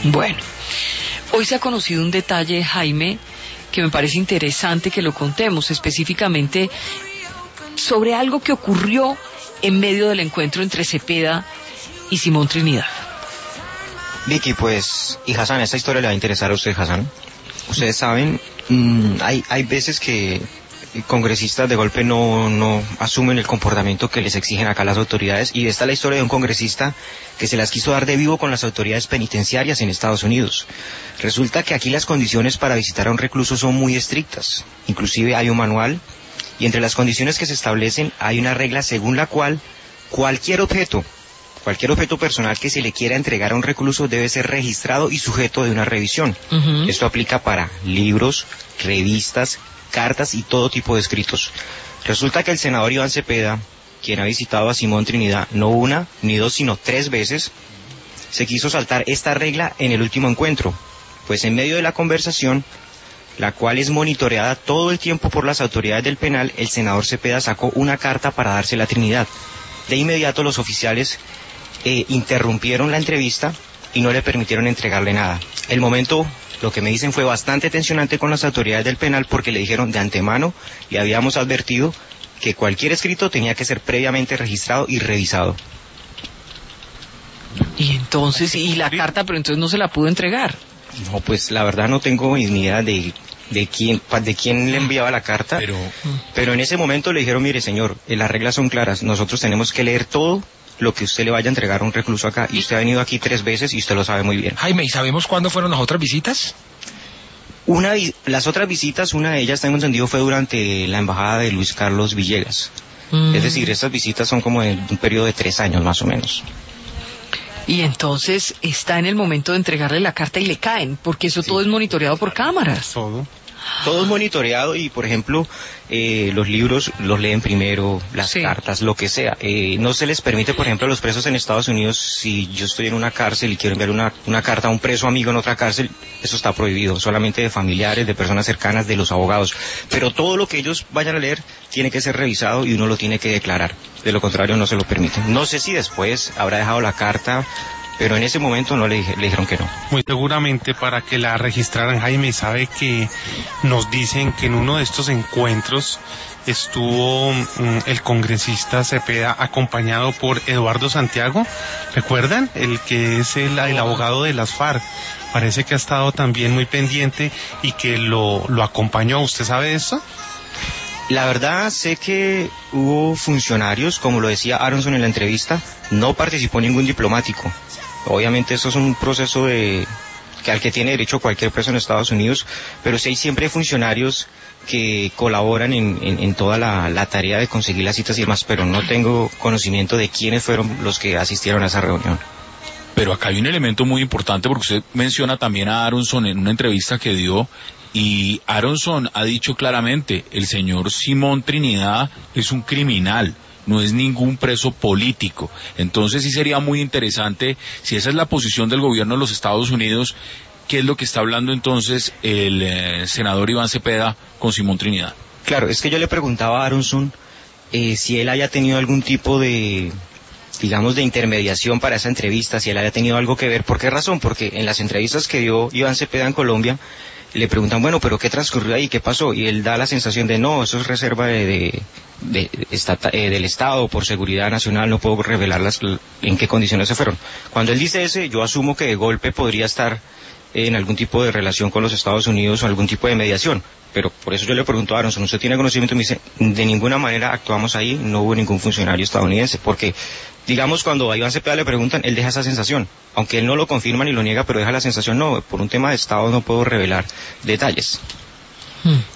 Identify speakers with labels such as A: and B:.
A: Bueno, hoy se ha conocido un detalle, Jaime, que me parece interesante que lo contemos, específicamente sobre algo que ocurrió en medio del encuentro entre Cepeda y Simón Trinidad.
B: Vicky, pues, y Hassan, esta historia le va a interesar a usted, Hassan. Ustedes saben, hay veces que congresistas de golpe no asumen el comportamiento que les exigen acá las autoridades, y esta es la historia de un congresista que se las quiso dar de vivo con las autoridades penitenciarias en Estados Unidos. Resulta que aquí las condiciones para visitar a un recluso son muy estrictas, inclusive hay un manual, y entre las condiciones que se establecen hay una regla según la cual cualquier objeto personal que se le quiera entregar a un recluso debe ser registrado y sujeto de una revisión. Esto aplica para libros, revistas, cartas y todo tipo de escritos. Resulta que el senador Iván Cepeda, quien ha visitado a Simón Trinidad no una ni dos sino 3 veces, se quiso saltar esta regla en el último encuentro, pues en medio de la conversación, la cual es monitoreada todo el tiempo por las autoridades del penal, el senador Cepeda sacó una carta para dársela a Trinidad. De inmediato los oficiales interrumpieron la entrevista y no le permitieron entregarle nada. El momento, lo que me dicen, fue bastante tensionante con las autoridades del penal, porque le dijeron de antemano, le habíamos advertido que cualquier escrito tenía que ser previamente registrado y revisado.
A: Y entonces, y la carta, pero entonces no se la pudo entregar.
B: No, pues la verdad no tengo ni idea de quién le enviaba la carta, pero en ese momento le dijeron, mire señor, las reglas son claras, nosotros tenemos que leer todo lo que usted le vaya a entregar a un recluso acá, y usted ha venido aquí 3 veces y usted lo sabe muy bien.
C: Jaime, ¿y sabemos cuándo fueron las otras visitas?
B: Las otras visitas, una de ellas, tengo entendido, fue durante la embajada de Luis Carlos Villegas. Es decir, estas visitas son como en un periodo de 3 años más o menos.
A: Y entonces está en el momento de entregarle la carta y le caen, porque eso todo es monitoreado por cámaras.
B: Todo es monitoreado, y por ejemplo, los libros los leen primero, las cartas, lo que sea. No se les permite, por ejemplo, a los presos en Estados Unidos, si yo estoy en una cárcel y quiero enviar una carta a un preso amigo en otra cárcel, eso está prohibido, solamente de familiares, de personas cercanas, de los abogados. Pero todo lo que ellos vayan a leer tiene que ser revisado y uno lo tiene que declarar. De lo contrario no se lo permiten. No sé si después habrá dejado la carta, pero en ese momento no le dijeron que no.
D: Muy seguramente para que la registraran. Jaime, sabe que nos dicen que en uno de estos encuentros estuvo el congresista Cepeda acompañado por Eduardo Santiago, ¿recuerdan? El que es el abogado de las FARC. Parece que ha estado también muy pendiente y que lo acompañó. ¿Usted sabe de eso?
B: La verdad, sé que hubo funcionarios, como lo decía Aronson en la entrevista, no participó ningún diplomático. Obviamente eso es un proceso al que tiene derecho cualquier preso en Estados Unidos, pero sí hay siempre funcionarios que colaboran en toda la tarea de conseguir las citas y demás, pero no tengo conocimiento de quiénes fueron los que asistieron a esa reunión.
E: Pero acá hay un elemento muy importante, porque usted menciona también a Aronson en una entrevista que dio, y Aronson ha dicho claramente, el señor Simón Trinidad es un criminal, no es ningún preso político. Entonces sí sería muy interesante, si esa es la posición del gobierno de los Estados Unidos, ¿qué es lo que está hablando entonces el senador Iván Cepeda con Simón Trinidad?
B: Claro, es que yo le preguntaba a Aronson si él haya tenido algún tipo de, digamos, de intermediación para esa entrevista, si él haya tenido algo que ver. ¿Por qué razón? Porque en las entrevistas que dio Iván Cepeda en Colombia, le preguntan, bueno, pero ¿qué transcurrió ahí? ¿Qué pasó? Y él da la sensación de, no, eso es reserva del Estado, por seguridad nacional, no puedo revelarlas en qué condiciones se fueron. Cuando él dice ese, yo asumo que de golpe podría estar en algún tipo de relación con los Estados Unidos o algún tipo de mediación. Pero por eso yo le pregunto a Aronson, ¿usted tiene conocimiento? Y me dice, de ninguna manera actuamos ahí, no hubo ningún funcionario estadounidense, porque, digamos, cuando a Iván Cepeda le preguntan, él deja esa sensación, aunque él no lo confirma ni lo niega, pero deja la sensación, no, por un tema de Estado no puedo revelar detalles.